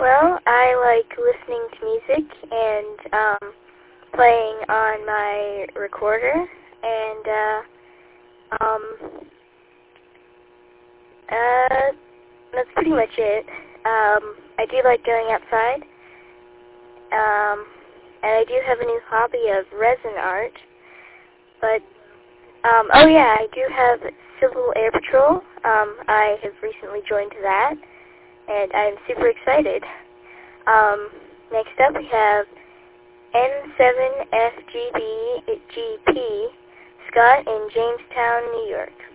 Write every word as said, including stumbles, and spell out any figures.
Well, I like listening to music and um, playing on my recorder, and uh, um, uh, that's pretty much it. Um, I do like going outside, um, and I do have a new hobby of resin art, but, um, oh yeah, I do have Civil Air Patrol. Um, I have recently joined that, and I'm super excited. Um, next up we have N seven F G B G P, Scott in Jamestown, New York.